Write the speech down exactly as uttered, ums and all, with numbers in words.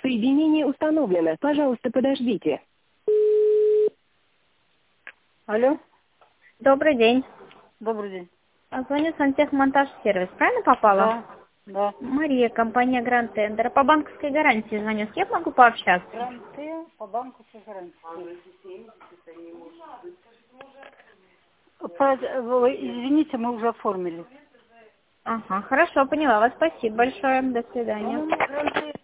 Соединение установлено. Пожалуйста, подождите. Алло, Добрый день. добрый день. А, Звоню сантехмонтаж-сервис. Правильно попала? Да, да. Мария, компания Гранд Тендер. По банковской гарантии звоню. С кем могу пообщаться? Гранты по банку все гарантии. По- вы Извините, мы уже оформили. Ага, хорошо, поняла вас. Спасибо большое. До свидания. Ну, гранты